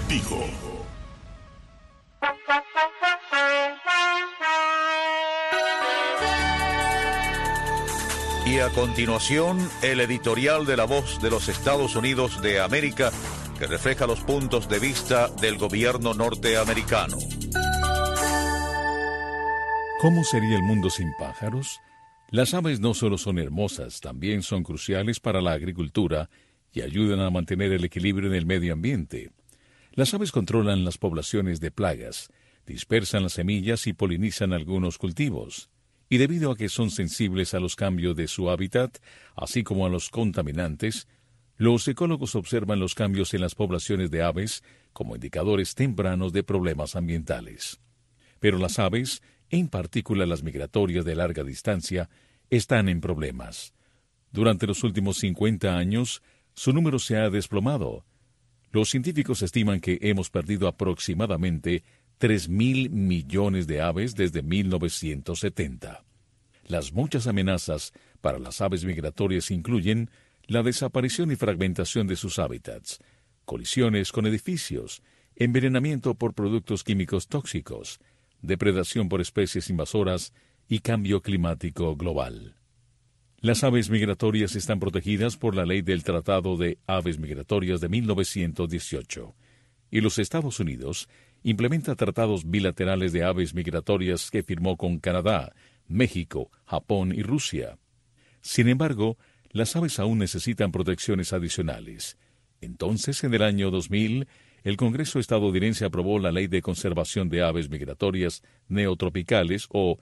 contigo. Y a continuación, el editorial de La Voz de los Estados Unidos de América, que refleja los puntos de vista del gobierno norteamericano. ¿Cómo sería el mundo sin pájaros? Las aves no solo son hermosas, también son cruciales para la agricultura y ayudan a mantener el equilibrio en el medio ambiente. Las aves controlan las poblaciones de plagas, dispersan las semillas y polinizan algunos cultivos. Y debido a que son sensibles a los cambios de su hábitat, así como a los contaminantes, los ecólogos observan los cambios en las poblaciones de aves como indicadores tempranos de problemas ambientales. Pero las aves, en particular las migratorias de larga distancia, están en problemas. Durante los últimos 50 años, su número se ha desplomado. Los científicos estiman que hemos perdido aproximadamente 3.000 millones de aves desde 1970. Las muchas amenazas para las aves migratorias incluyen la desaparición y fragmentación de sus hábitats, colisiones con edificios, envenenamiento por productos químicos tóxicos, depredación por especies invasoras y cambio climático global. Las aves migratorias están protegidas por la Ley del Tratado de Aves Migratorias de 1918, y los Estados Unidos implementa tratados bilaterales de aves migratorias que firmó con Canadá, México, Japón y Rusia. Sin embargo, las aves aún necesitan protecciones adicionales. Entonces, en el año 2000, el Congreso estadounidense aprobó la Ley de Conservación de Aves Migratorias Neotropicales, o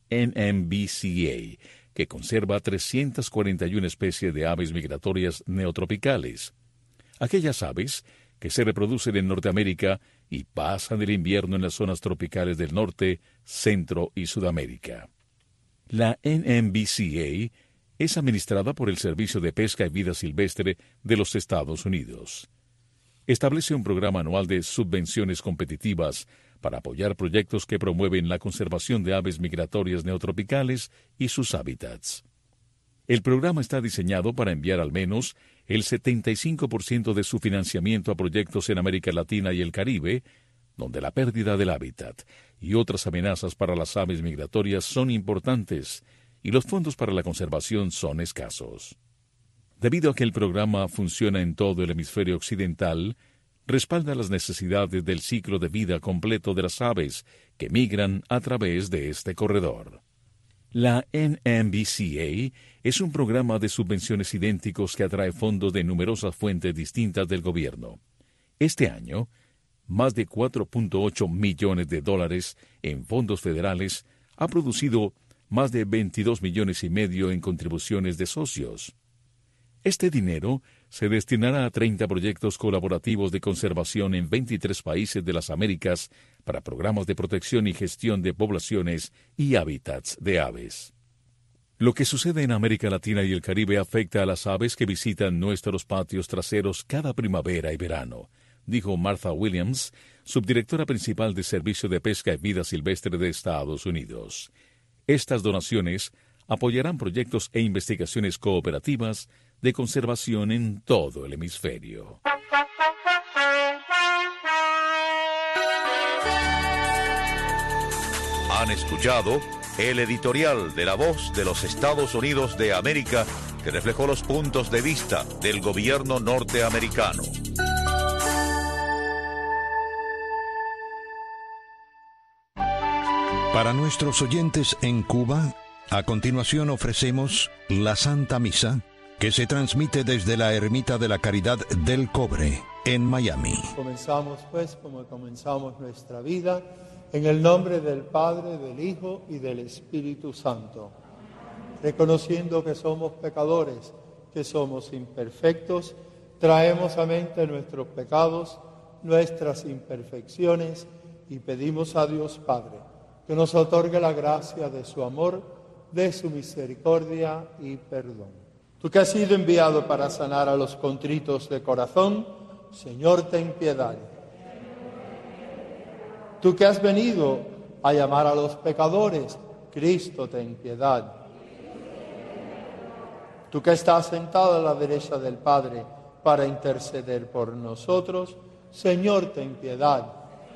NMBCA, que conserva 341 especies de aves migratorias neotropicales. Aquellas aves que se reproducen en Norteamérica y pasan el invierno en las zonas tropicales del norte, centro y Sudamérica. La NMBCA es administrada por el Servicio de Pesca y Vida Silvestre de los Estados Unidos. Establece un programa anual de subvenciones competitivas para apoyar proyectos que promueven la conservación de aves migratorias neotropicales y sus hábitats. El programa está diseñado para enviar al menos el 75% de su financiamiento a proyectos en América Latina y el Caribe, donde la pérdida del hábitat y otras amenazas para las aves migratorias son importantes y los fondos para la conservación son escasos. Debido a que el programa funciona en todo el hemisferio occidental, respalda las necesidades del ciclo de vida completo de las aves que migran a través de este corredor. La NMBCA es un programa de subvenciones idénticos que atrae fondos de numerosas fuentes distintas del gobierno. Este año, más de $4.8 millones en fondos federales ha producido más de 22 millones y medio en contribuciones de socios. Este dinero se destinará a 30 proyectos colaborativos de conservación en 23 países de las Américas para programas de protección y gestión de poblaciones y hábitats de aves. Lo que sucede en América Latina y el Caribe afecta a las aves que visitan nuestros patios traseros cada primavera y verano, dijo Martha Williams, subdirectora principal del Servicio de Pesca y Vida Silvestre de Estados Unidos. Estas donaciones apoyarán proyectos e investigaciones cooperativas de conservación en todo el hemisferio. Han escuchado el editorial de La Voz de los Estados Unidos de América, que reflejó los puntos de vista del gobierno norteamericano. Para nuestros oyentes en Cuba, a continuación ofrecemos la Santa Misa, que se transmite desde la Ermita de la Caridad del Cobre, en Miami. Comenzamos pues como comenzamos nuestra vida, en el nombre del Padre, del Hijo y del Espíritu Santo. Reconociendo que somos pecadores, que somos imperfectos, traemos a mente nuestros pecados, nuestras imperfecciones y pedimos a Dios Padre que nos otorgue la gracia de su amor, de su misericordia y perdón. Tú que has sido enviado para sanar a los contritos de corazón, Señor, ten piedad. Tú que has venido a llamar a los pecadores, Cristo, ten piedad. Tú que estás sentado a la derecha del Padre para interceder por nosotros, Señor, ten piedad.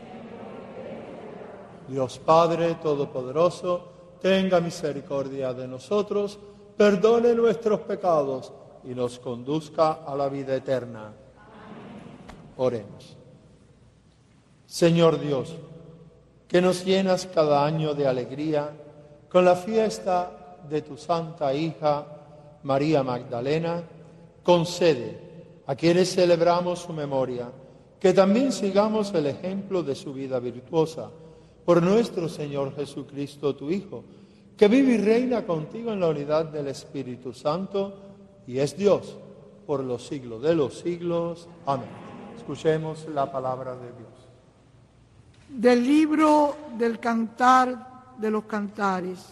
Dios Padre Todopoderoso, tenga misericordia de nosotros, perdone nuestros pecados y nos conduzca a la vida eterna. Oremos. Señor Dios, que nos llenas cada año de alegría con la fiesta de tu santa hija María Magdalena, concede a quienes celebramos su memoria que también sigamos el ejemplo de su vida virtuosa por nuestro Señor Jesucristo, tu Hijo, que vive y reina contigo en la unidad del Espíritu Santo y es Dios por los siglos de los siglos. Amén. Escuchemos la palabra de Dios. Del libro del Cantar de los Cantares.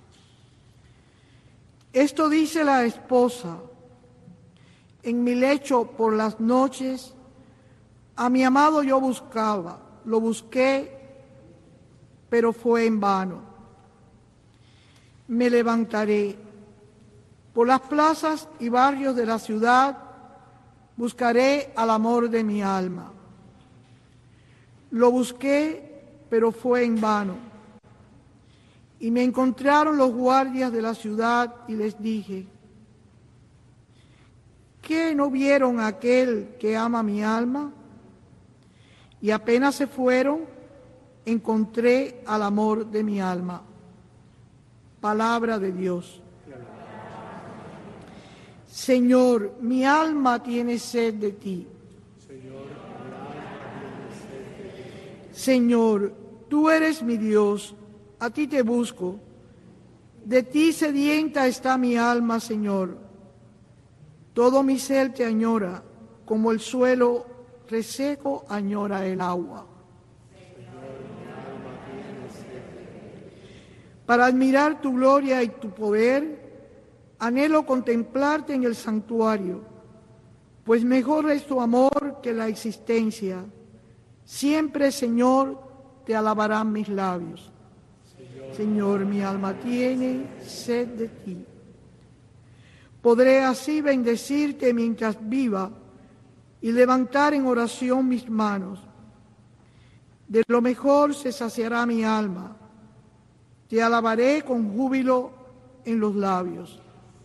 Esto dice la esposa: en mi lecho por las noches, a mi amado yo buscaba, lo busqué, pero fue en vano. Me levantaré por las plazas y barrios de la ciudad, buscaré al amor de mi alma. Lo busqué, pero fue en vano. Y me encontraron los guardias de la ciudad y les dije: ¿qué no vieron a aquel que ama mi alma? Y apenas se fueron, encontré al amor de mi alma. Palabra de Dios. Señor, mi alma tiene sed de ti. Señor, tú eres mi Dios, a ti te busco. De ti sedienta está mi alma, Señor. Todo mi ser te añora, como el suelo reseco añora el agua. Para admirar tu gloria y tu poder, anhelo contemplarte en el santuario, pues mejor es tu amor que la existencia. Siempre, Señor, te alabarán mis labios. Señor, mi alma tiene sed de ti. Podré así bendecirte mientras viva y levantar en oración mis manos. De lo mejor se saciará mi alma. Te alabaré con júbilo en los labios.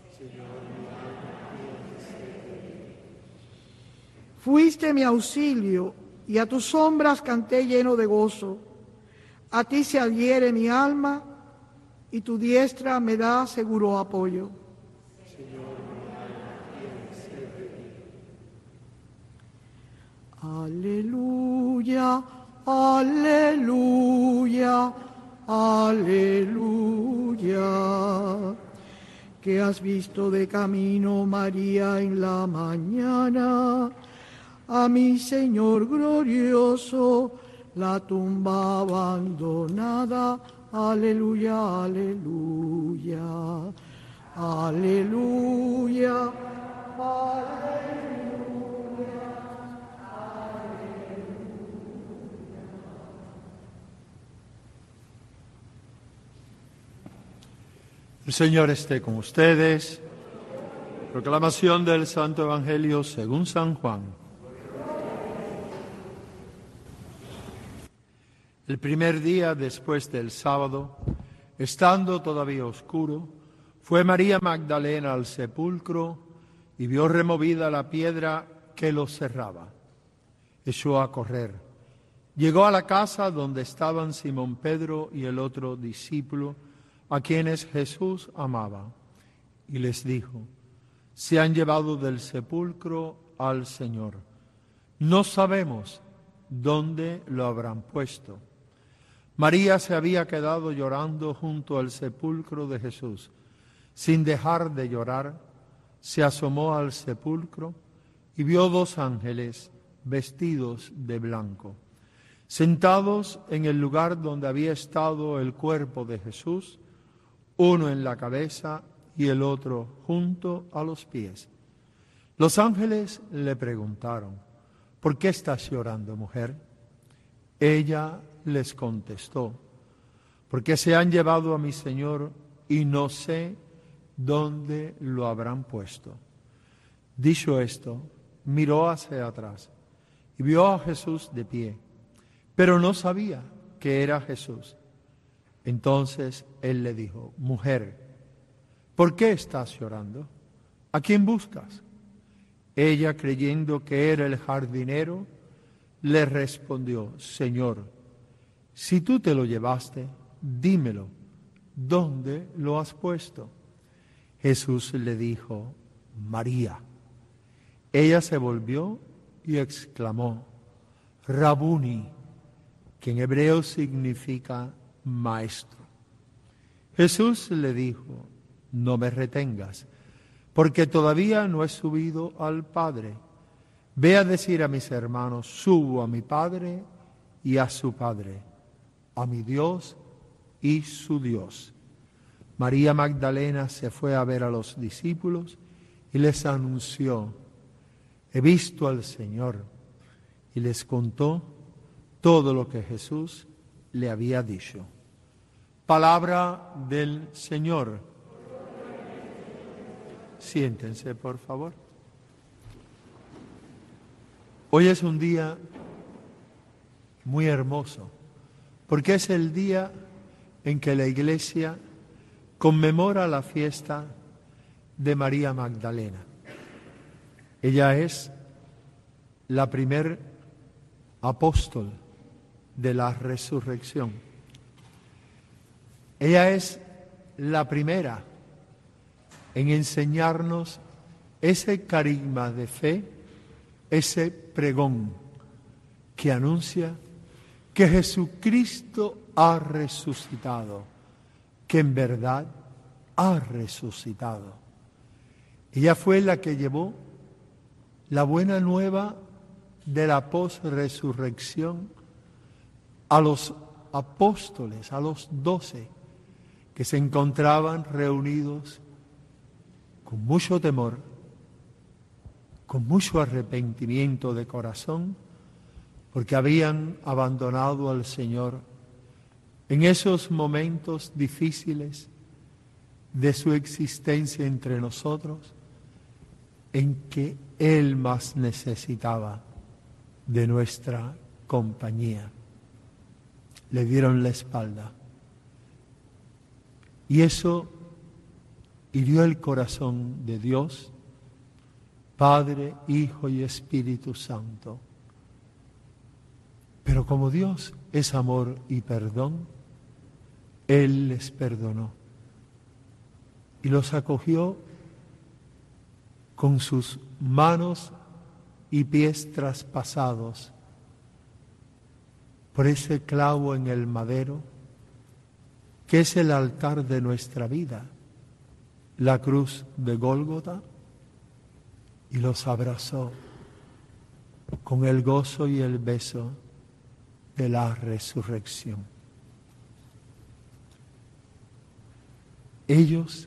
Fuiste mi auxilio y a tus sombras canté lleno de gozo. A ti se adhiere mi alma y tu diestra me da seguro apoyo. Aleluya, aleluya, aleluya. Que has visto de camino, María, en la mañana, a mi Señor glorioso, la tumba abandonada. Aleluya, aleluya, aleluya, aleluya. El Señor esté con ustedes. Proclamación del Santo Evangelio según San Juan. El primer día después del sábado, estando todavía oscuro, fue María Magdalena al sepulcro y vio removida la piedra que lo cerraba. Echó a correr. Llegó a la casa donde estaban Simón Pedro y el otro discípulo, a quienes Jesús amaba, y les dijo: se han llevado del sepulcro al Señor. No sabemos dónde lo habrán puesto. María se había quedado llorando junto al sepulcro de Jesús. Sin dejar de llorar, se asomó al sepulcro y vio dos ángeles vestidos de blanco, sentados en el lugar donde había estado el cuerpo de Jesús, uno en la cabeza y el otro junto a los pies. Los ángeles le preguntaron: ¿por qué estás llorando, mujer? Ella les contestó: porque se han llevado a mi Señor y no sé dónde lo habrán puesto. Dicho esto, miró hacia atrás y vio a Jesús de pie, pero no sabía que era Jesús. Entonces él le dijo: mujer, ¿por qué estás llorando? ¿A quién buscas? Ella, creyendo que era el jardinero, le respondió: Señor, si tú te lo llevaste, dímelo, ¿dónde lo has puesto? Jesús le dijo: María. Ella se volvió y exclamó: Rabuni, que en hebreo significa maestro. Jesús le dijo: no me retengas, porque todavía no he subido al Padre. Ve a decir a mis hermanos: subo a mi Padre y a su Padre, a mi Dios y su Dios. María Magdalena se fue a ver a los discípulos y les anunció: he visto al Señor, y les contó todo lo que Jesús le había dicho. Palabra del Señor. Siéntense, por favor. Hoy es un día muy hermoso, porque es el día en que la Iglesia conmemora la fiesta de María Magdalena. Ella es la primer apóstol de la resurrección. Ella es la primera en enseñarnos ese carisma de fe, ese pregón que anuncia que Jesucristo ha resucitado, que en verdad ha resucitado. Ella fue la que llevó la buena nueva de la posresurrección a los apóstoles, a los 12, que se encontraban reunidos con mucho temor, con mucho arrepentimiento de corazón, porque habían abandonado al Señor en esos momentos difíciles de su existencia entre nosotros, en que Él más necesitaba de nuestra compañía. Le dieron la espalda. Y eso hirió el corazón de Dios, Padre, Hijo y Espíritu Santo. Pero como Dios es amor y perdón, Él les perdonó y los acogió con sus manos y pies traspasados por ese clavo en el madero, que es el altar de nuestra vida, la cruz de Gólgota, y los abrazó con el gozo y el beso de la resurrección. Ellos,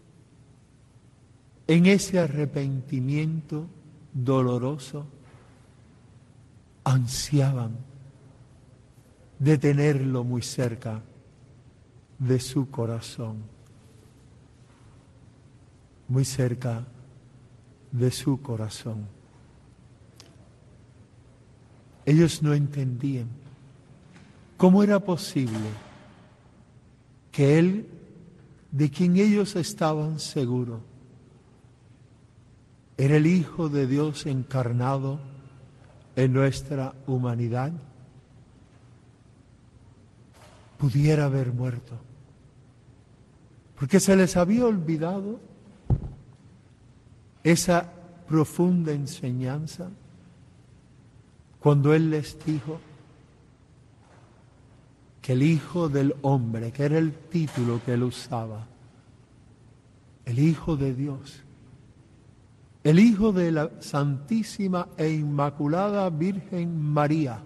en ese arrepentimiento doloroso, ansiaban de tenerlo muy cerca de su corazón, muy cerca de su corazón. Ellos no entendían cómo era posible que Él, de quien ellos estaban seguros, era el Hijo de Dios encarnado en nuestra humanidad, pudiera haber muerto. Porque se les había olvidado esa profunda enseñanza cuando Él les dijo que el Hijo del Hombre, que era el título que Él usaba, el Hijo de Dios, el Hijo de la Santísima e Inmaculada Virgen María,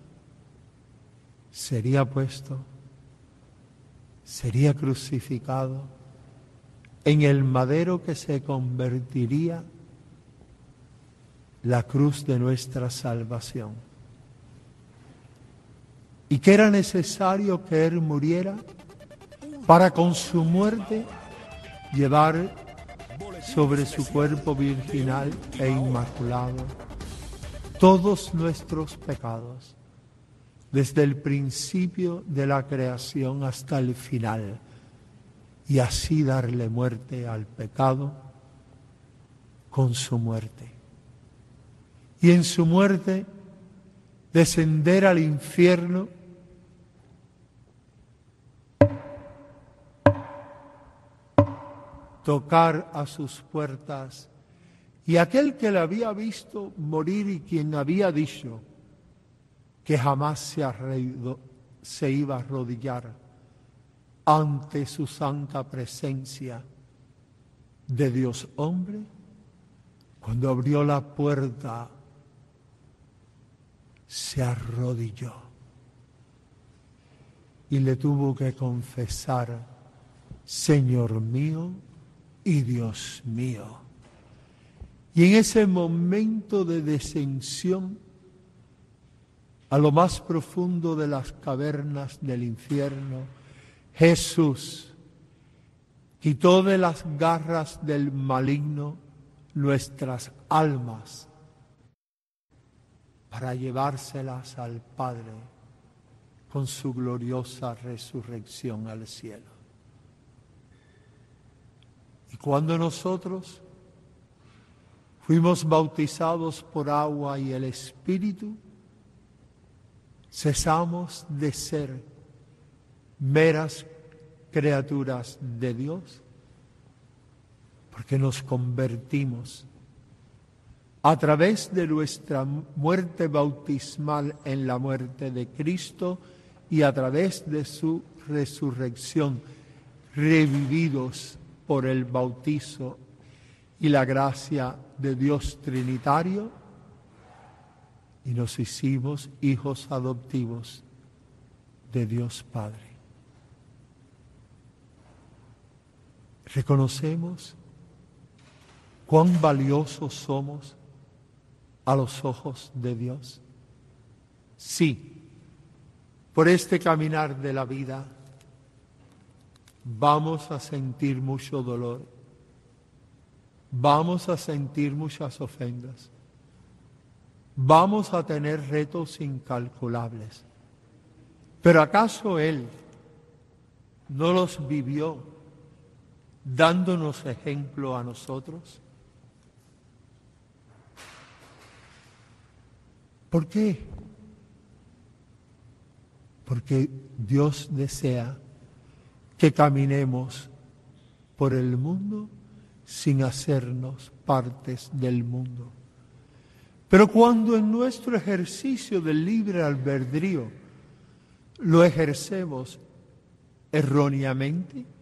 sería puesto, sería crucificado en el madero que se convertiría la cruz de nuestra salvación. Y que era necesario que Él muriera para con su muerte llevar sobre su cuerpo virginal e inmaculado todos nuestros pecados, desde el principio de la creación hasta el final, y así darle muerte al pecado con su muerte. Y en su muerte descender al infierno tocar a sus puertas, y aquel que le había visto morir y quien había dicho que jamás se iba a arrodillar ante su santa presencia de Dios hombre, cuando abrió la puerta se arrodilló y le tuvo que confesar: Señor mío y Dios mío. Y en ese momento de descensión a lo más profundo de las cavernas del infierno, Jesús quitó de las garras del maligno nuestras almas para llevárselas al Padre con su gloriosa resurrección al cielo. Y cuando nosotros fuimos bautizados por agua y el Espíritu, cesamos de ser meras criaturas de Dios, porque nos convertimos a través de nuestra muerte bautismal en la muerte de Cristo y a través de su resurrección, revividos por el bautizo y la gracia de Dios Trinitario, y nos hicimos hijos adoptivos de Dios Padre. Reconocemos cuán valiosos somos a los ojos de Dios. Sí, por este caminar de la vida vamos a sentir mucho dolor, vamos a sentir muchas ofensas, vamos a tener retos incalculables. Pero ¿acaso Él no los vivió dándonos ejemplo a nosotros? ¿Por qué? Porque Dios desea que caminemos por el mundo sin hacernos partes del mundo. Pero cuando en nuestro ejercicio del libre albedrío lo ejercemos erróneamente,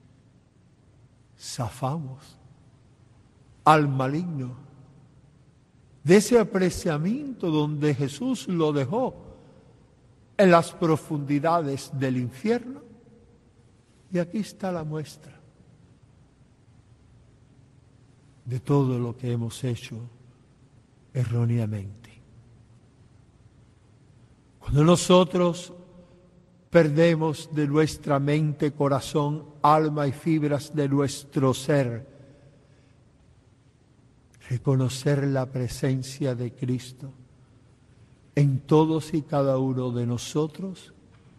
zafamos al maligno de ese apreciamiento donde Jesús lo dejó en las profundidades del infierno. Y aquí está la muestra de todo lo que hemos hecho erróneamente. Cuando nosotros perdemos de nuestra mente, corazón, alma y fibras de nuestro ser reconocer la presencia de Cristo en todos y cada uno de nosotros,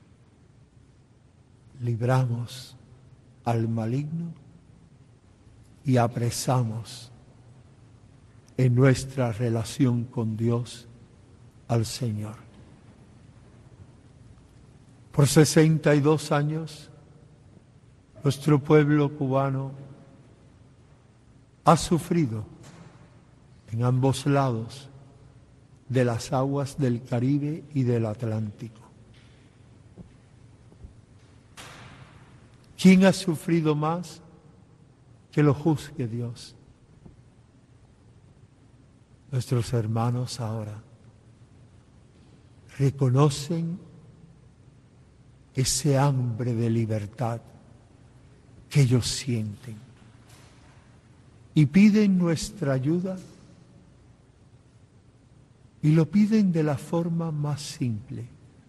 libramos al maligno y apresamos en nuestra relación con Dios al Señor. Por 62 años, nuestro pueblo cubano ha sufrido en ambos lados de las aguas del Caribe y del Atlántico. ¿Quién ha sufrido más? Que lo juzgue Dios. Nuestros hermanos ahora reconocen ese hambre de libertad que ellos sienten y piden nuestra ayuda, y lo piden de la forma más simple,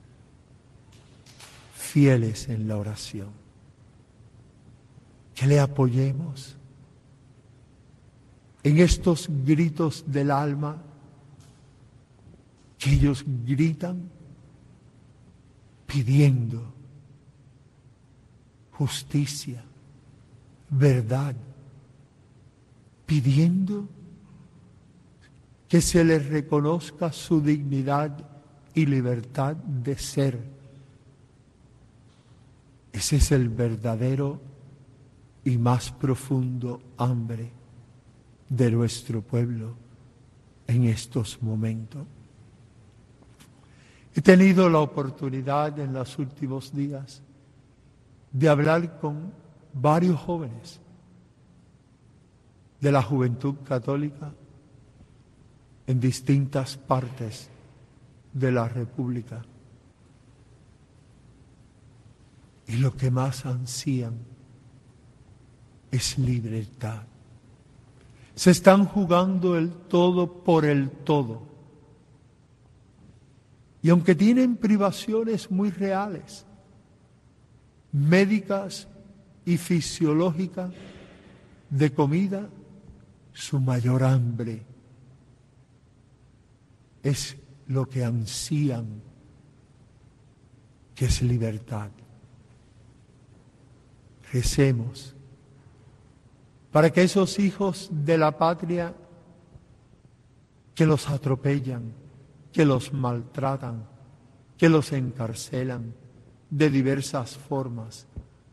fieles en la oración, que le apoyemos en estos gritos del alma que ellos gritan pidiendo justicia, verdad, pidiendo que se les reconozca su dignidad y libertad de ser. Ese es el verdadero y más profundo hambre de nuestro pueblo en estos momentos. He tenido la oportunidad en los últimos días de hablar con varios jóvenes de la juventud católica en distintas partes de la República. Y lo que más ansían es libertad. Se están jugando el todo por el todo. Y aunque tienen privaciones muy reales, médicas y fisiológicas, de comida, su mayor hambre es lo que ansían, que es libertad. Recemos para que esos hijos de la patria que los atropellan, que los maltratan, que los encarcelan de diversas formas,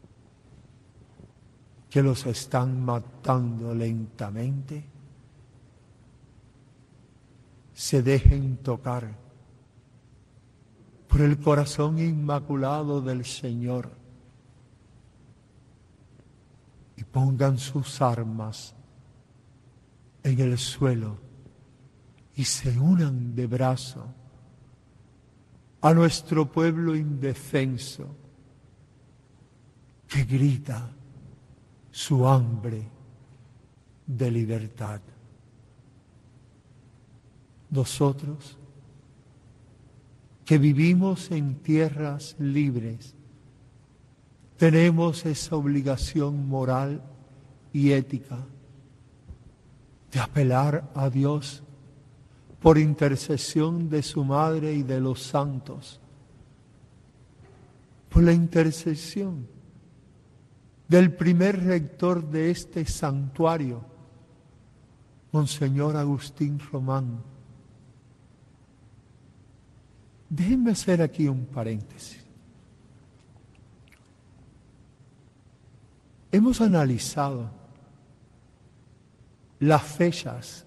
que los están matando lentamente, se dejen tocar por el corazón inmaculado del Señor y pongan sus armas en el suelo y se unan de brazo a nuestro pueblo indefenso que grita su hambre de libertad. Nosotros, que vivimos en tierras libres, tenemos esa obligación moral y ética de apelar a Dios por intercesión de su Madre y de los santos, por la intercesión del primer rector de este santuario, Monseñor Agustín Román. Déjenme hacer aquí un paréntesis. Hemos analizado las fechas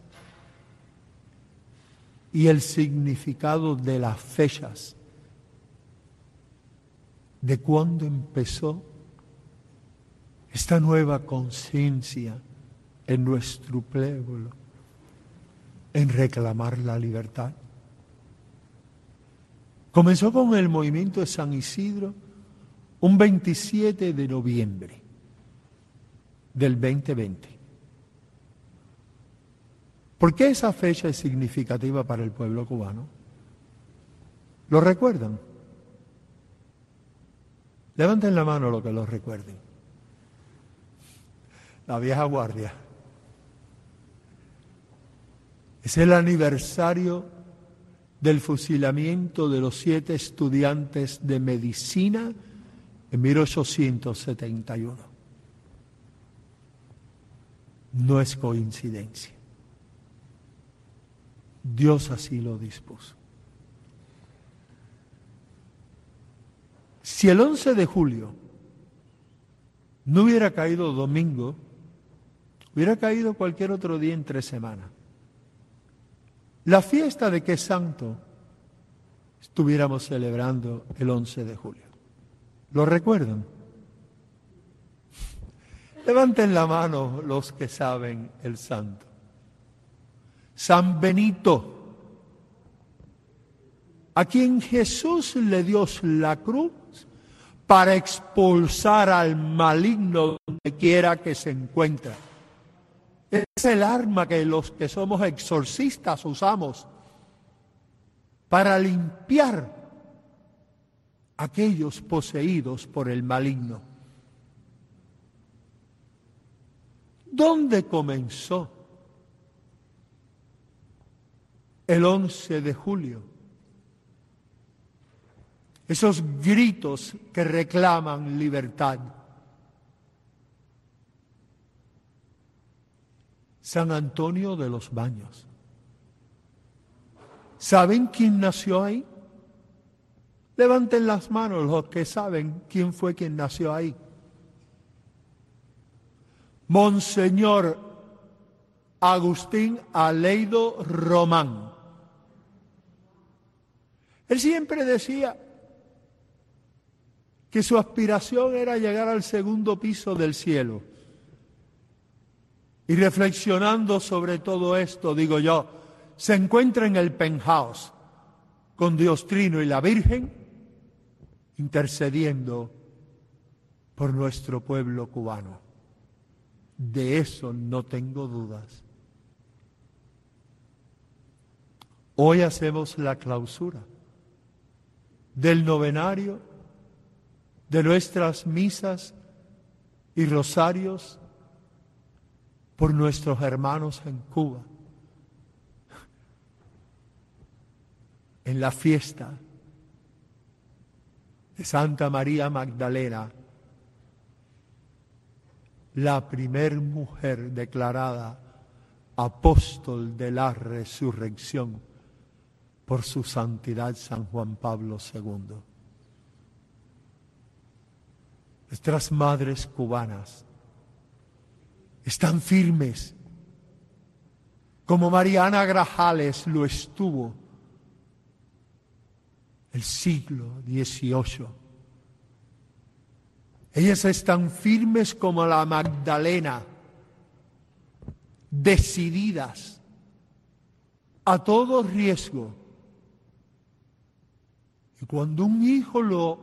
y el significado de las fechas, de cuándo empezó esta nueva conciencia en nuestro pueblo en reclamar la libertad. Comenzó con el movimiento de San Isidro un 27 de noviembre del 2020. ¿Por qué esa fecha es significativa para el pueblo cubano? ¿Lo recuerdan? Levanten la mano los que lo recuerden. La vieja guardia. Es el aniversario del fusilamiento de los 7 estudiantes de medicina en 1871. No es coincidencia. Dios así lo dispuso. Si el 11 de julio no hubiera caído domingo, hubiera caído cualquier otro día entre semana. La fiesta de qué santo estuviéramos celebrando el 11 de julio. ¿Lo recuerdan? Levanten la mano los que saben el santo. San Benito, a quien Jesús le dio la cruz para expulsar al maligno donde quiera que se encuentre. Es el arma que los que somos exorcistas usamos para limpiar a aquellos poseídos por el maligno. ¿Dónde comenzó el 11 de julio esos gritos que reclaman libertad. San Antonio de los Baños. ¿Saben quién nació ahí? Levanten las manos los que saben quién fue quien nació ahí. Monseñor Agustín Aleido Román. Él siempre decía que su aspiración era llegar al segundo piso del cielo. Y reflexionando sobre todo esto, digo yo, se encuentra en el penthouse con Dios Trino y la Virgen intercediendo por nuestro pueblo cubano. De eso no tengo dudas. Hoy hacemos la clausura del novenario, de nuestras misas y rosarios por nuestros hermanos en Cuba, en la fiesta de Santa María Magdalena, la primer mujer declarada apóstol de la resurrección por su santidad San Juan Pablo II. Nuestras madres cubanas están firmes, como Mariana Grajales lo estuvo el siglo XVIII. Ellas están firmes como la Magdalena, decididas a todo riesgo. Y cuando un hijo lo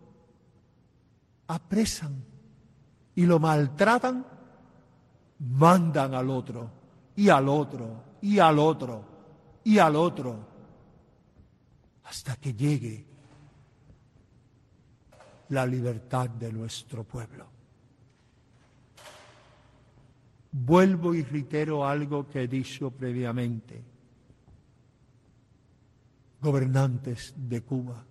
apresan y lo maltratan, mandan al otro, y al otro, y al otro, y al otro, hasta que llegue la libertad de nuestro pueblo. Vuelvo y reitero algo que he dicho previamente. Gobernantes de Cuba,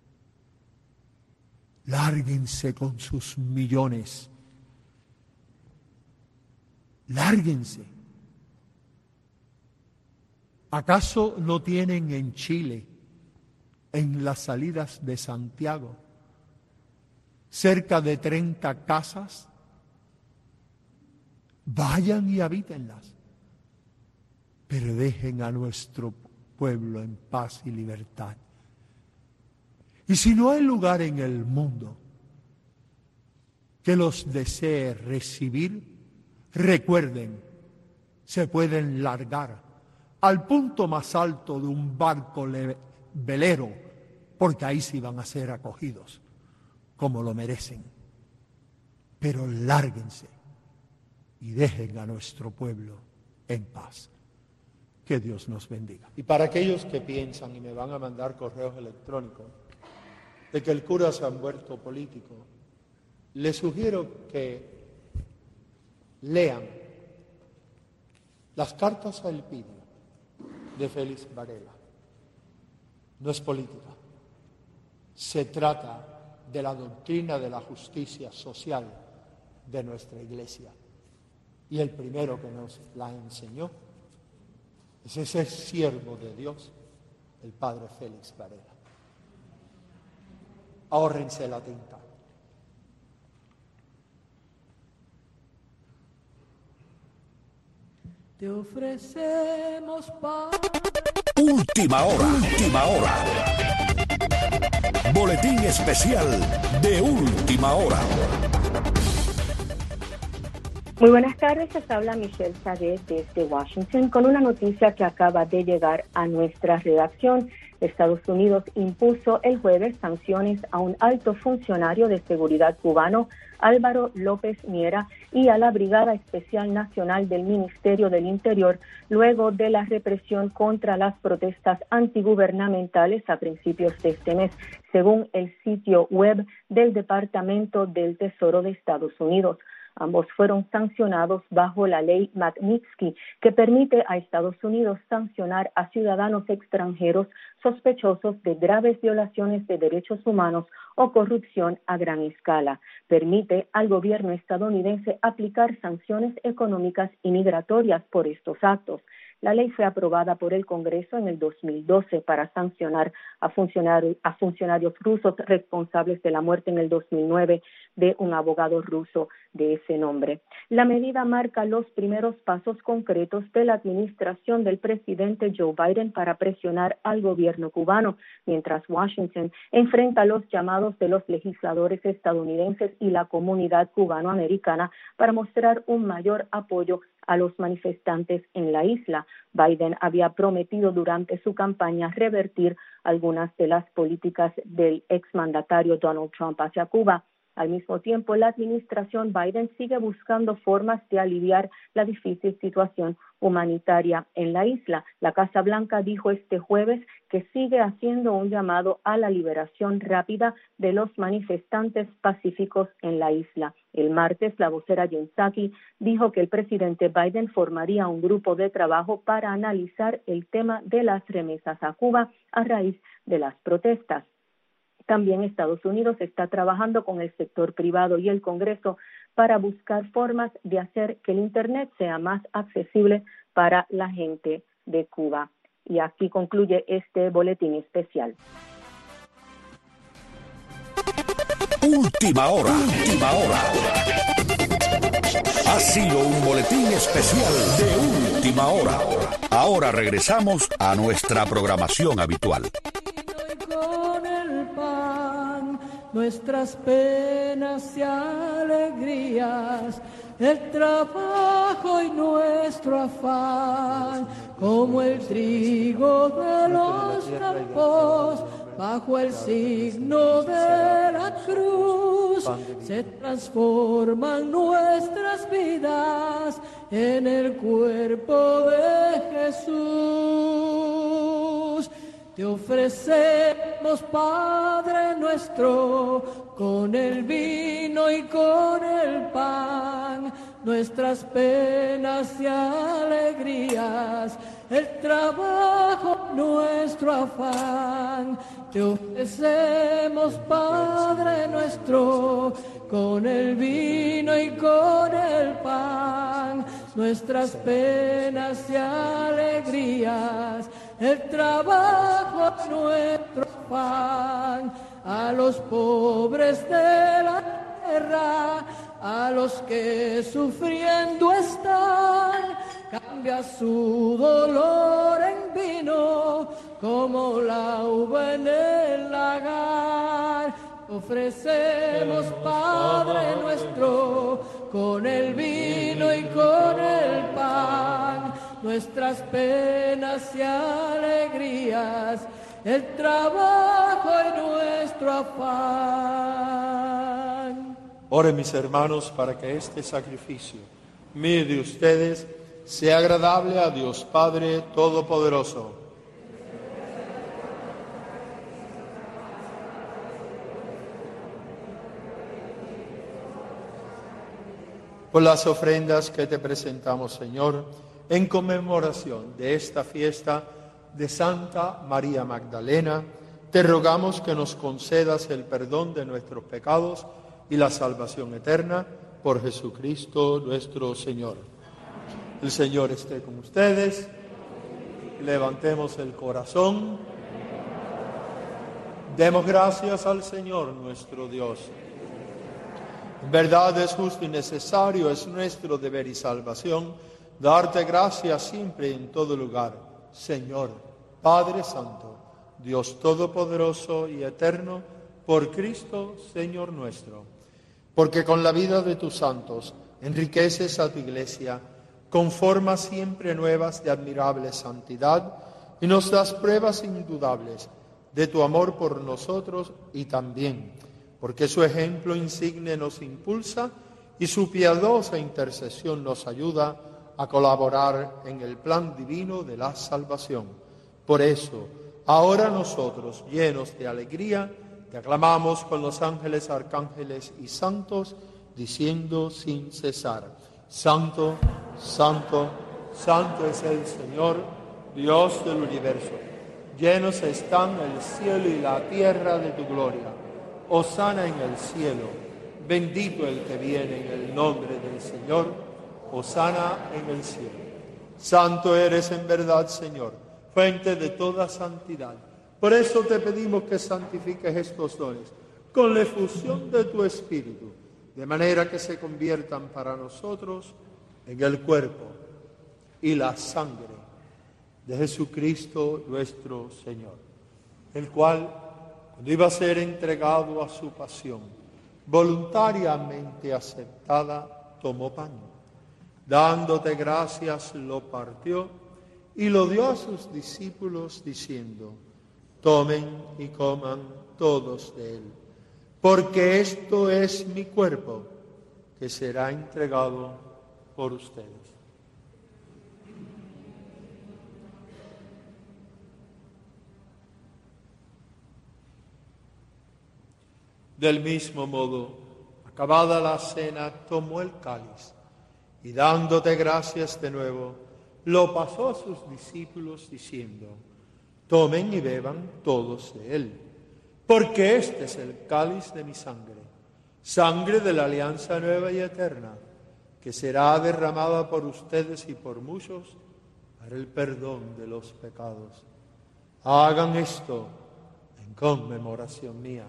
lárguense con sus millones. Lárguense. ¿Acaso no tienen en Chile, en las salidas de Santiago, cerca de 30 casas? Vayan y habítenlas, pero dejen a nuestro pueblo en paz y libertad. Y si no hay lugar en el mundo que los desee recibir, recuerden, se pueden largar al punto más alto de un barco velero, porque ahí sí van a ser acogidos, como lo merecen. Pero lárguense y dejen a nuestro pueblo en paz. Que Dios nos bendiga. Y para aquellos que piensan y me van a mandar correos electrónicos de que el cura se ha vuelto político, les sugiero que lean las cartas a Elpidio de Félix Varela. No es política. Se trata de la doctrina de la justicia social de nuestra Iglesia. Y el primero que nos la enseñó es ese siervo de Dios, el padre Félix Varela. Ahórrense la tinta. Te ofrecemos paz. Última hora, última hora. Boletín especial de última hora. Muy buenas tardes, les habla Michelle Saguet desde Washington con una noticia que acaba de llegar a nuestra redacción. Estados Unidos impuso el jueves sanciones a un alto funcionario de seguridad cubano, Álvaro López Miera, y a la Brigada Especial Nacional del Ministerio del Interior, luego de la represión contra las protestas antigubernamentales a principios de este mes, según el sitio web del Departamento del Tesoro de Estados Unidos. Ambos fueron sancionados bajo la ley Magnitsky, que permite a Estados Unidos sancionar a ciudadanos extranjeros sospechosos de graves violaciones de derechos humanos o corrupción a gran escala. Permite al gobierno estadounidense aplicar sanciones económicas y migratorias por estos actos. La ley fue aprobada por el Congreso en el 2012 para sancionar a funcionarios rusos responsables de la muerte en el 2009 de un abogado ruso de ese nombre. La medida marca los primeros pasos concretos de la administración del presidente Joe Biden para presionar al gobierno cubano, mientras Washington enfrenta los llamados de los legisladores estadounidenses y la comunidad cubanoamericana para mostrar un mayor apoyo a los manifestantes en la isla. Biden había prometido durante su campaña revertir algunas de las políticas del exmandatario Donald Trump hacia Cuba. Al mismo tiempo, la administración Biden sigue buscando formas de aliviar la difícil situación humanitaria en la isla. La Casa Blanca dijo este jueves que sigue haciendo un llamado a la liberación rápida de los manifestantes pacíficos en la isla. El martes, la vocera Jen Psaki dijo que el presidente Biden formaría un grupo de trabajo para analizar el tema de las remesas a Cuba a raíz de las protestas. También Estados Unidos está trabajando con el sector privado y el Congreso para buscar formas de hacer que el Internet sea más accesible para la gente de Cuba. Y aquí concluye este boletín especial. Última hora. Ha sido un boletín especial de última hora. Ahora regresamos a nuestra programación habitual. Nuestras penas y alegrías, el trabajo y nuestro afán, como el trigo de los campos, bajo el signo de la cruz, se transforman nuestras vidas en el cuerpo de Jesús. Te ofrecemos, Padre nuestro, con el vino y con el pan, nuestras penas y alegrías, el trabajo, nuestro afán. Te ofrecemos, Padre nuestro, con el vino y con el pan, nuestras penas y alegrías, el trabajo, nuestro pan, a los pobres de la tierra, a los que sufriendo están, cambia su dolor en vino, como la uva en el lagar. Ofrecemos, Padre nuestro, con el vino y con el pan, nuestras penas y alegrías, el trabajo y nuestro afán. Oren, mis hermanos, para que este sacrificio mío y de ustedes sea agradable a Dios Padre Todopoderoso. Por las ofrendas que te presentamos, Señor, en conmemoración de esta fiesta de Santa María Magdalena, te rogamos que nos concedas el perdón de nuestros pecados y la salvación eterna por Jesucristo nuestro Señor. El Señor esté con ustedes. Levantemos el corazón. Demos gracias al Señor nuestro Dios. En verdad es justo y necesario, es nuestro deber y salvación, darte gracias siempre y en todo lugar, Señor, Padre Santo, Dios Todopoderoso y Eterno, por Cristo, Señor nuestro. Porque con la vida de tus santos enriqueces a tu Iglesia, conformas siempre nuevas de admirable santidad y nos das pruebas indudables de tu amor por nosotros y también porque su ejemplo insigne nos impulsa y su piadosa intercesión nos ayuda a colaborar en el plan divino de la salvación. Por eso, ahora nosotros, llenos de alegría, te aclamamos con los ángeles, arcángeles y santos, diciendo sin cesar: Santo, Santo, Santo es el Señor, Dios del universo. Llenos están el cielo y la tierra de tu gloria. Hosana en el cielo. Bendito el que viene en el nombre del Señor. Hosana en el cielo. Santo eres en verdad, Señor, fuente de toda santidad. Por eso te pedimos que santifiques estos dones con la efusión de tu Espíritu, de manera que se conviertan para nosotros en el cuerpo y la sangre de Jesucristo nuestro Señor, el cual, cuando iba a ser entregado a su pasión, voluntariamente aceptada, tomó pan. Dándote gracias, lo partió y lo dio a sus discípulos, diciendo: tomen y coman todos de él, porque esto es mi cuerpo, que será entregado por ustedes. Del mismo modo, acabada la cena, tomó el cáliz y dándote gracias de nuevo, lo pasó a sus discípulos diciendo: tomen y beban todos de él, porque este es el cáliz de mi sangre, sangre de la alianza nueva y eterna, que será derramada por ustedes y por muchos para el perdón de los pecados. Hagan esto en conmemoración mía.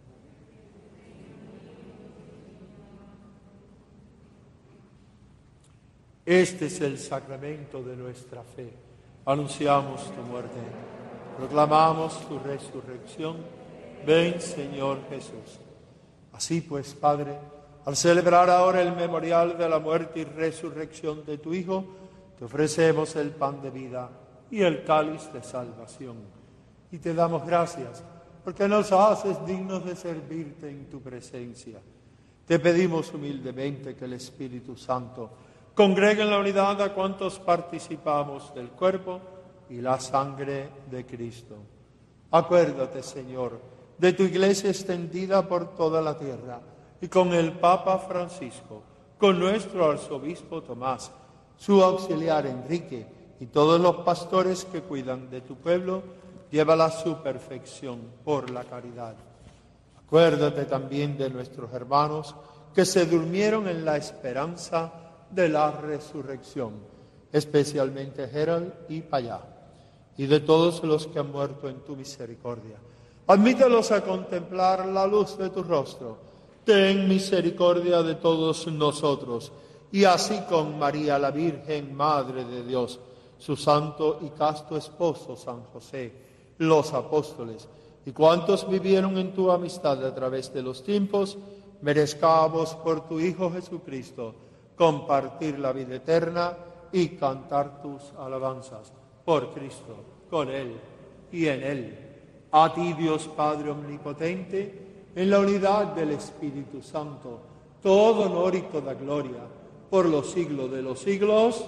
Este es el sacramento de nuestra fe. Anunciamos tu muerte, proclamamos tu resurrección. Ven, Señor Jesús. Así pues, Padre, al celebrar ahora el memorial de la muerte y resurrección de tu Hijo, te ofrecemos el pan de vida y el cáliz de salvación. Y te damos gracias porque nos haces dignos de servirte en tu presencia. Te pedimos humildemente que el Espíritu Santo congregue en la unidad a cuantos participamos del cuerpo y la sangre de Cristo. Acuérdate, Señor, de tu Iglesia extendida por toda la tierra, y con el Papa Francisco, con nuestro arzobispo Tomás, su auxiliar Enrique, y todos los pastores que cuidan de tu pueblo, llévala a su perfección por la caridad. Acuérdate también de nuestros hermanos que se durmieron en la esperanza de la resurrección, especialmente Gerald y Payá, y de todos los que han muerto en tu misericordia. Admítelos a contemplar la luz de tu rostro. Ten misericordia de todos nosotros, y así con María la Virgen, Madre de Dios, su santo y casto esposo San José, los apóstoles, y cuantos vivieron en tu amistad a través de los tiempos, merezcamos por tu Hijo Jesucristo compartir la vida eterna y cantar tus alabanzas. Por Cristo, con Él y en Él. A ti, Dios Padre Omnipotente, en la unidad del Espíritu Santo, todo honor y toda gloria, por los siglos de los siglos.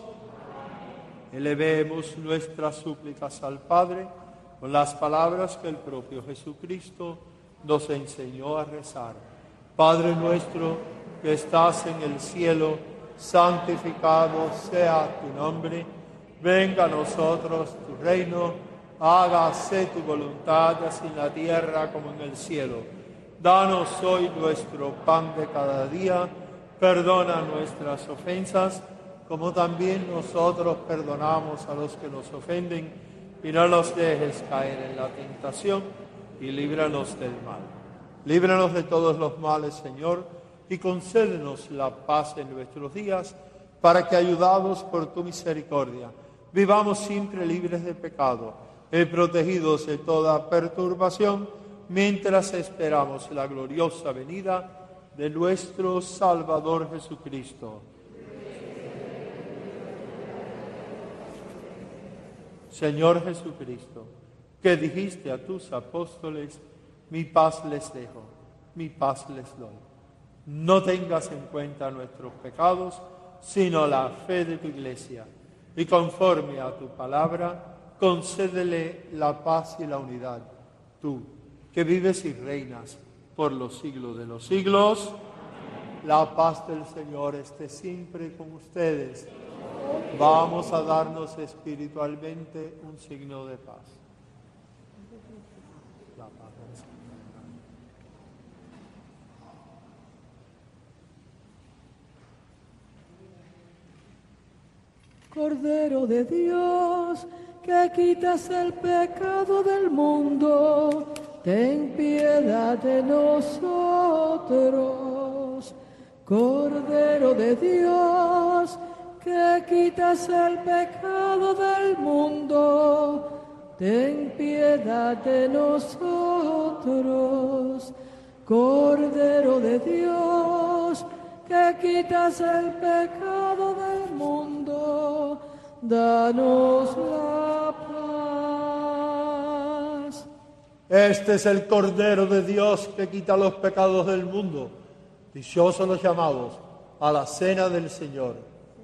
Elevemos nuestras súplicas al Padre con las palabras que el propio Jesucristo nos enseñó a rezar. Padre nuestro que estás en el cielo, santificado sea tu nombre, venga a nosotros tu reino, hágase tu voluntad así en la tierra como en el cielo. Danos hoy nuestro pan de cada día, perdona nuestras ofensas, como también nosotros perdonamos a los que nos ofenden, y no nos dejes caer en la tentación, y líbranos del mal. Líbranos de todos los males, Señor, y concédenos la paz en nuestros días, para que, ayudados por tu misericordia, vivamos siempre libres de pecado y protegidos de toda perturbación, mientras esperamos la gloriosa venida de nuestro Salvador Jesucristo. Señor Jesucristo, que dijiste a tus apóstoles: mi paz les dejo, mi paz les doy. No tengas en cuenta nuestros pecados, sino la fe de tu Iglesia, y conforme a tu palabra, concédele la paz y la unidad. Tú, que vives y reinas por los siglos de los siglos, La paz del Señor esté siempre con ustedes. Vamos a darnos espiritualmente un signo de paz. La paz del Señor. Cordero de Dios, que quitas el pecado del mundo, ten piedad de nosotros. Cordero de Dios, que quitas el pecado del mundo, ten piedad de nosotros. Cordero de Dios, que quitas el pecado del mundo, danos la paz. Este es el Cordero de Dios que quita los pecados del mundo. Dichosos los llamados a la cena del Señor.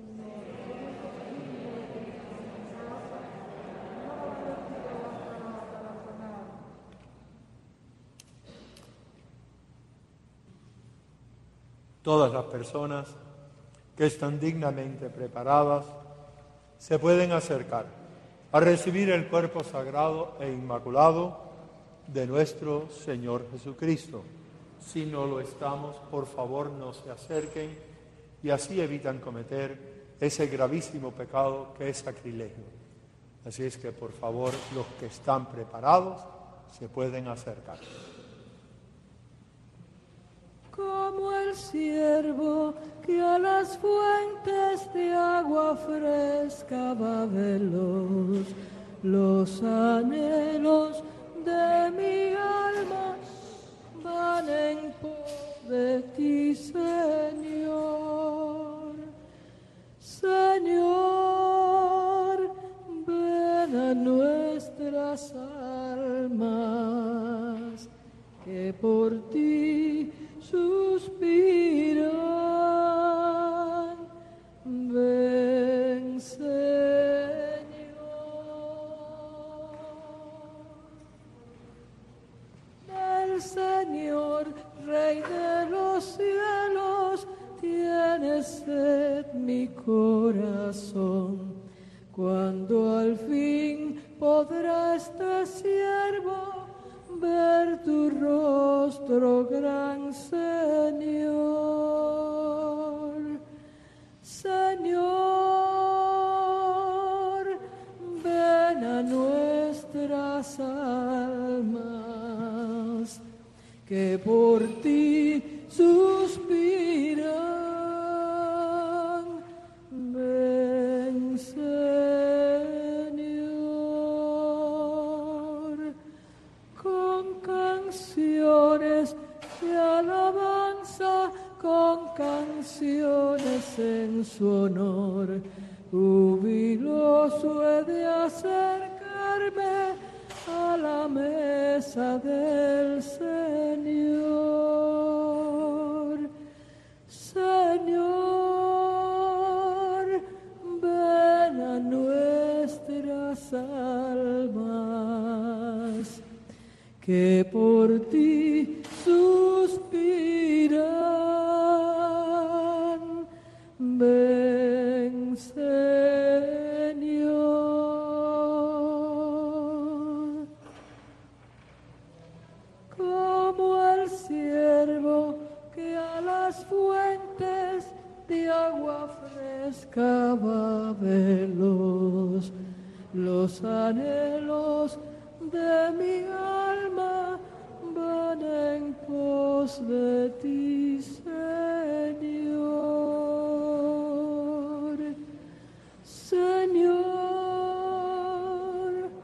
Todas las personas que están dignamente preparadas se pueden acercar a recibir el cuerpo sagrado e inmaculado de nuestro Señor Jesucristo. Si no lo estamos, por favor no se acerquen y así evitan cometer ese gravísimo pecado que es sacrilegio. Así es que, por favor, los que están preparados se pueden acercar. Como el siervo que a las fuentes de agua fresca va veloz, los anhelos de mi alma van en pos de ti, Señor. Señor, ven a nuestras almas, que por ti suspiran. Ven, Señor. El Señor, Rey de los cielos, tiene sed mi corazón. Cuando al fin podrá este siervo ver tu rostro, gran Señor. Señor, ven a nuestras almas, que por ti suspiran. Ven, Señor. Con canciones de alabanza, con canciones en su honor, jubiloso he de acercarme a la mesa del Señor. Señor, ven a nuestras almas, que por ti suspiran. Ven, Señor. Como el siervo que a las fuentes de agua fresca va veloz, los anhelos de mi alma van en pos de ti, Señor. Señor,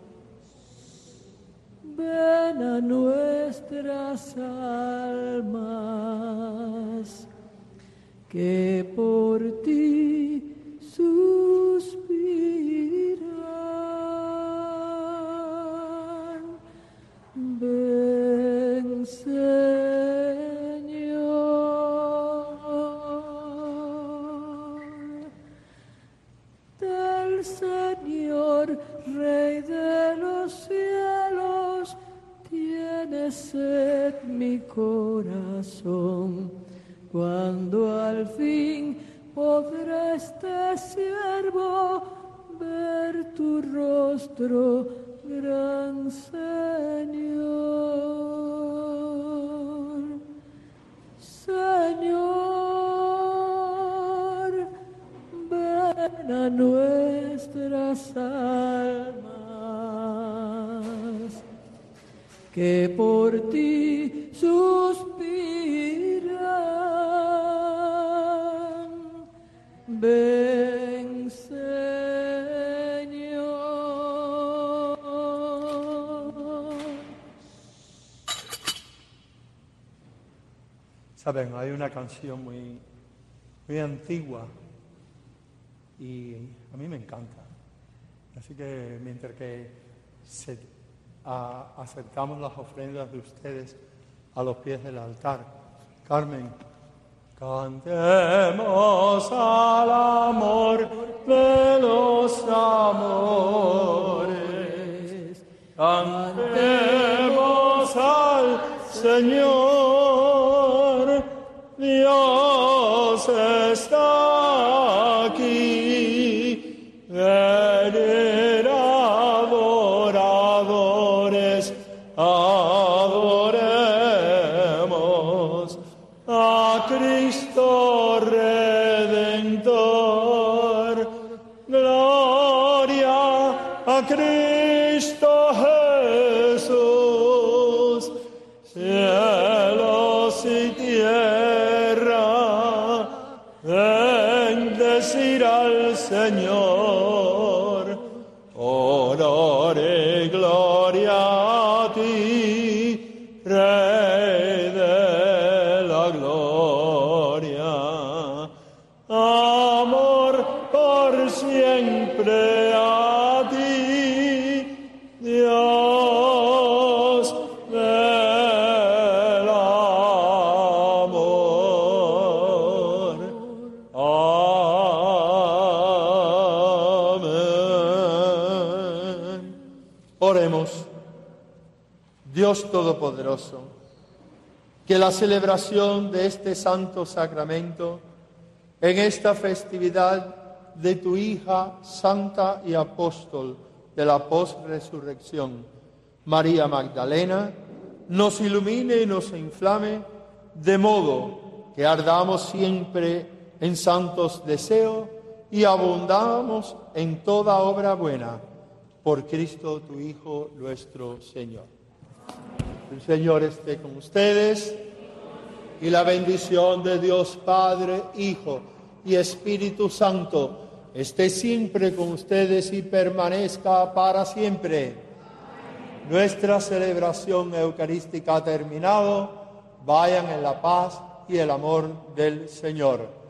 ven a nuestras almas, que por ti suspiran. Ven, Señor. Del Señor, Rey de los cielos, tiene sed mi corazón. cuando al fin podrá este siervo ver tu rostro, gran Señor. Señor, ven a nuestras almas, que por ti suspiran. Ven, Señor. Saben, hay una canción muy antigua y a mí me encanta. Así que mientras que acercamos las ofrendas de ustedes a los pies del altar, Carmen, cantemos al amor de los amores, cantemos al Señor, Dios está aquí, venid adoradores, adoremos a Cristo Redentor, gloria a Cristo Jesús, cielos y tierra, bendecir al Señor, honor y gloria a ti, Rey de la gloria, amor por siempre a ti, Dios del amor. Amén. Oremos. Dios Todopoderoso, que la celebración de este santo sacramento en esta festividad de tu hija santa y apóstol de la post-resurrección, María Magdalena, nos ilumine y nos inflame, de modo que ardamos siempre en santos deseos y abundamos en toda obra buena, por Cristo tu Hijo nuestro Señor. El Señor esté con ustedes y la bendición de Dios Padre, Hijo y Espíritu Santo esté siempre con ustedes y permanezca para siempre. Nuestra celebración eucarística ha terminado. Vayan en la paz y el amor del Señor.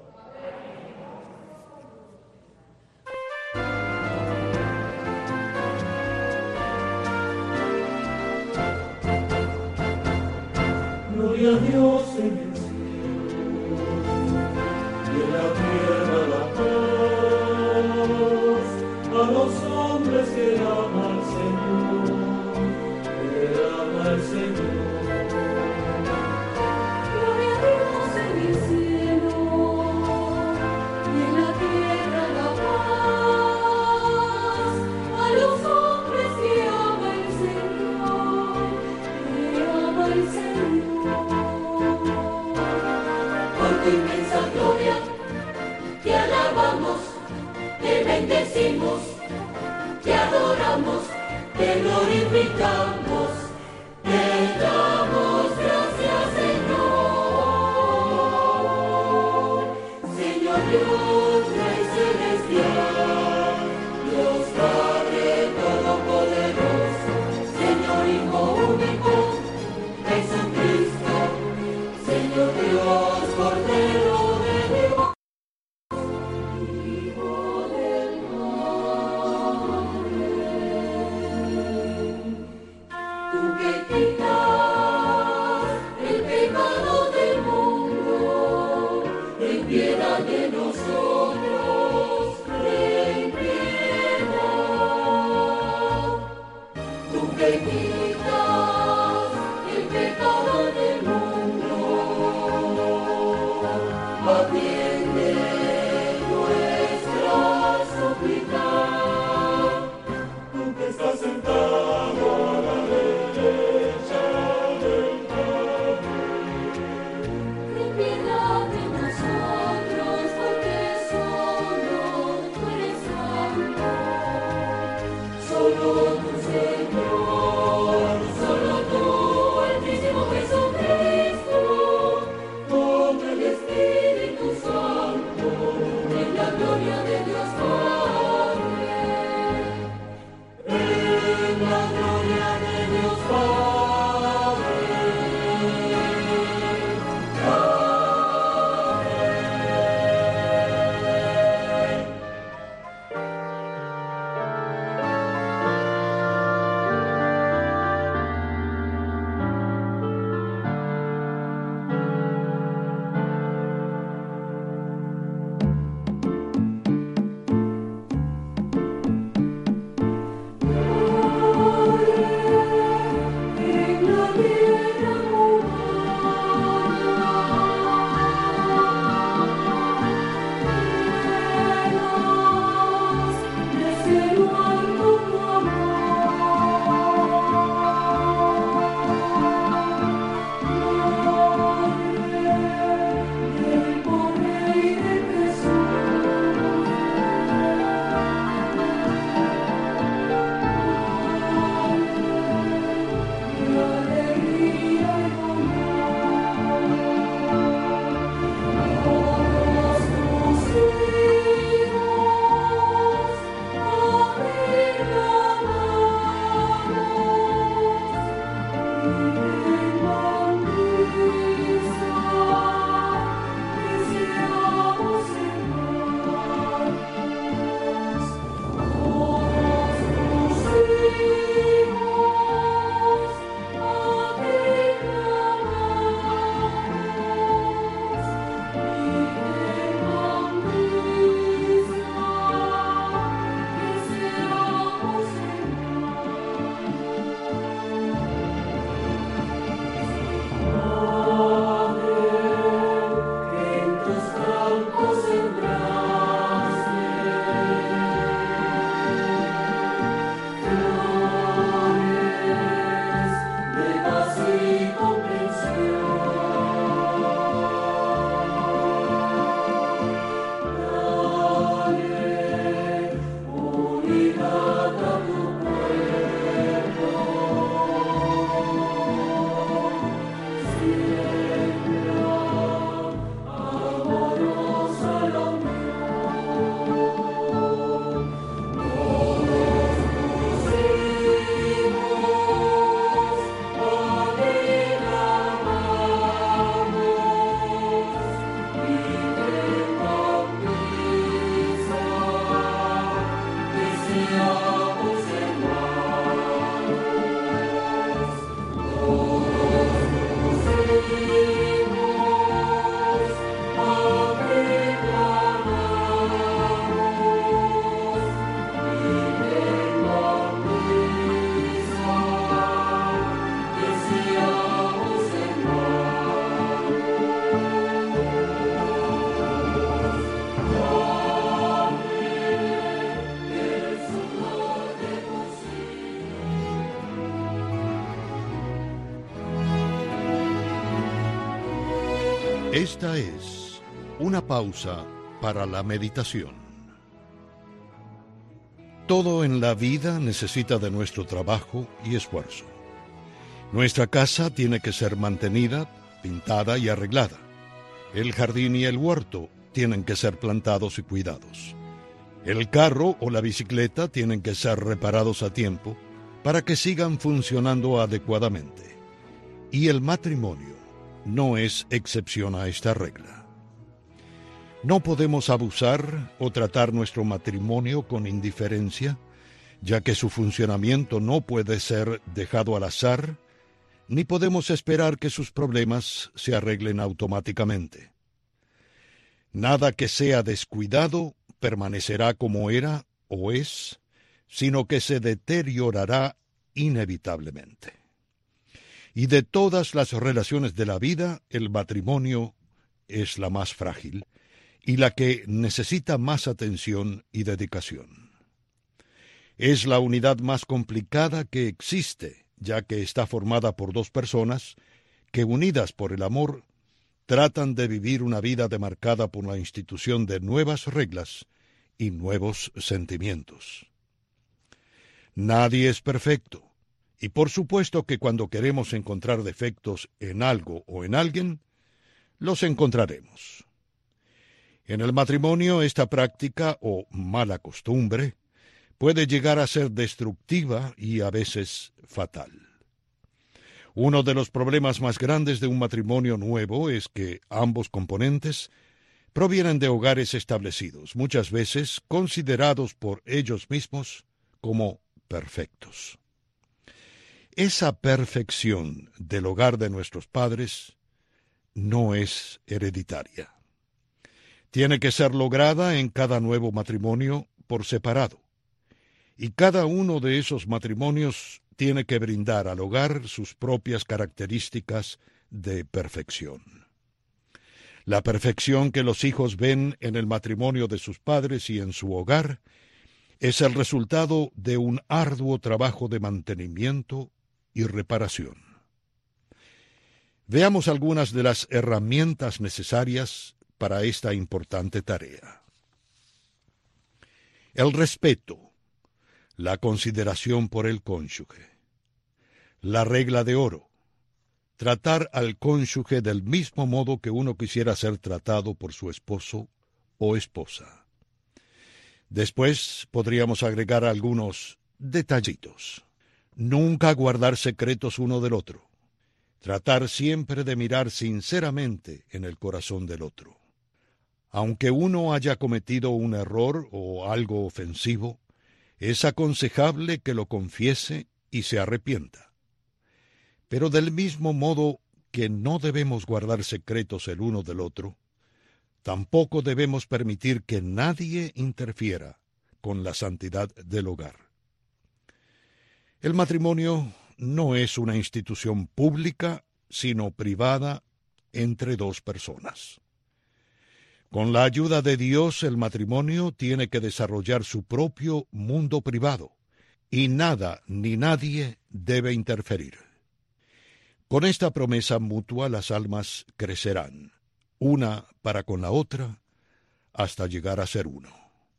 Gloria a Dios en el cielo y en la tierra la paz, a los hombres que ama al Señor, que ama al Señor. Gloria a Dios en el cielo y en la tierra la paz, a los hombres que ama el Señor, que ama el Señor. Por tu inmensa gloria, te alabamos, te bendecimos, te adoramos, te glorificamos, te damos gracias, Señor. Señor Dios, Rey celestial, Dios Padre todopoderoso, Señor Hijo único, Jesucristo, Señor Dios, Cordero de Dios, Hijo del Padre. Esta es una pausa para la meditación. Todo en la vida necesita de nuestro trabajo y esfuerzo. Nuestra casa tiene que ser mantenida, pintada y arreglada. El jardín y el huerto tienen que ser plantados y cuidados. El carro o la bicicleta tienen que ser reparados a tiempo para que sigan funcionando adecuadamente. Y el matrimonio no es excepción a esta regla. No podemos abusar o tratar nuestro matrimonio con indiferencia, ya que su funcionamiento no puede ser dejado al azar, ni podemos esperar que sus problemas se arreglen automáticamente. Nada que sea descuidado permanecerá como era o es, sino que se deteriorará inevitablemente. Y de todas las relaciones de la vida, el matrimonio es la más frágil y la que necesita más atención y dedicación. Es la unidad más complicada que existe, ya que está formada por dos personas que, unidas por el amor, tratan de vivir una vida demarcada por la institución de nuevas reglas y nuevos sentimientos. Nadie es perfecto, y por supuesto que cuando queremos encontrar defectos en algo o en alguien, los encontraremos. En el matrimonio, esta práctica o mala costumbre puede llegar a ser destructiva y a veces fatal. Uno de los problemas más grandes de un matrimonio nuevo es que ambos componentes provienen de hogares establecidos, muchas veces considerados por ellos mismos como perfectos. Esa perfección del hogar de nuestros padres no es hereditaria. Tiene que ser lograda en cada nuevo matrimonio por separado, y cada uno de esos matrimonios tiene que brindar al hogar sus propias características de perfección. La perfección que los hijos ven en el matrimonio de sus padres y en su hogar es el resultado de un arduo trabajo de mantenimiento y reparación. Veamos algunas de las herramientas necesarias para esta importante tarea. El respeto, la consideración por el cónyuge. La regla de oro, tratar al cónyuge del mismo modo que uno quisiera ser tratado por su esposo o esposa. Después podríamos agregar algunos detallitos. Nunca guardar secretos uno del otro. Tratar siempre de mirar sinceramente en el corazón del otro. Aunque uno haya cometido un error o algo ofensivo, es aconsejable que lo confiese y se arrepienta. Pero del mismo modo que no debemos guardar secretos el uno del otro, tampoco debemos permitir que nadie interfiera con la santidad del hogar. El matrimonio no es una institución pública, sino privada entre dos personas. Con la ayuda de Dios, el matrimonio tiene que desarrollar su propio mundo privado, y nada ni nadie debe interferir. Con esta promesa mutua las almas crecerán, una para con la otra, hasta llegar a ser uno.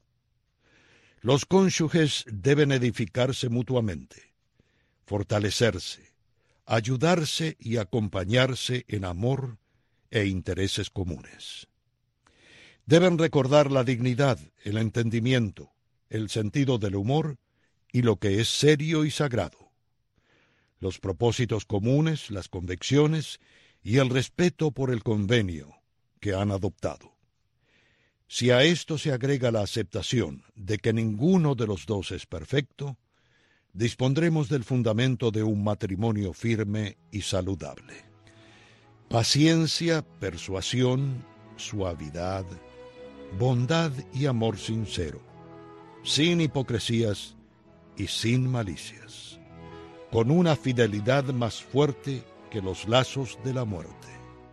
Los cónyuges deben edificarse mutuamente, fortalecerse, ayudarse y acompañarse en amor e intereses comunes. Deben recordar la dignidad, el entendimiento, el sentido del humor y lo que es serio y sagrado, los propósitos comunes, las convicciones y el respeto por el convenio que han adoptado. Si a esto se agrega la aceptación de que ninguno de los dos es perfecto, dispondremos del fundamento de un matrimonio firme y saludable. Paciencia, persuasión, suavidad, bondad y amor sincero, sin hipocresías y sin malicias, con una fidelidad más fuerte que los lazos de la muerte.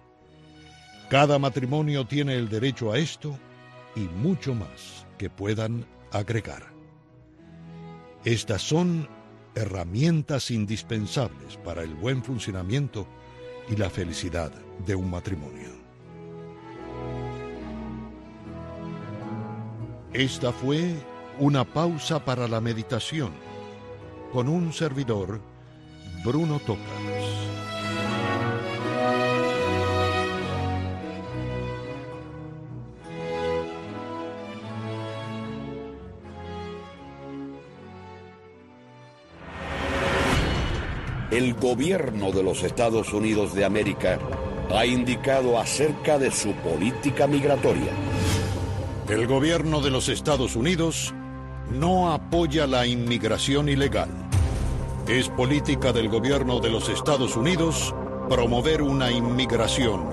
Cada matrimonio tiene el derecho a esto y mucho más que puedan agregar. Estas son herramientas indispensables para el buen funcionamiento y la felicidad de un matrimonio. Esta fue una pausa para la meditación con un servidor, Bruno Tocas. El gobierno de los Estados Unidos de América ha indicado acerca de su política migratoria. El gobierno de los Estados Unidos no apoya la inmigración ilegal. Es política del gobierno de los Estados Unidos promover una inmigración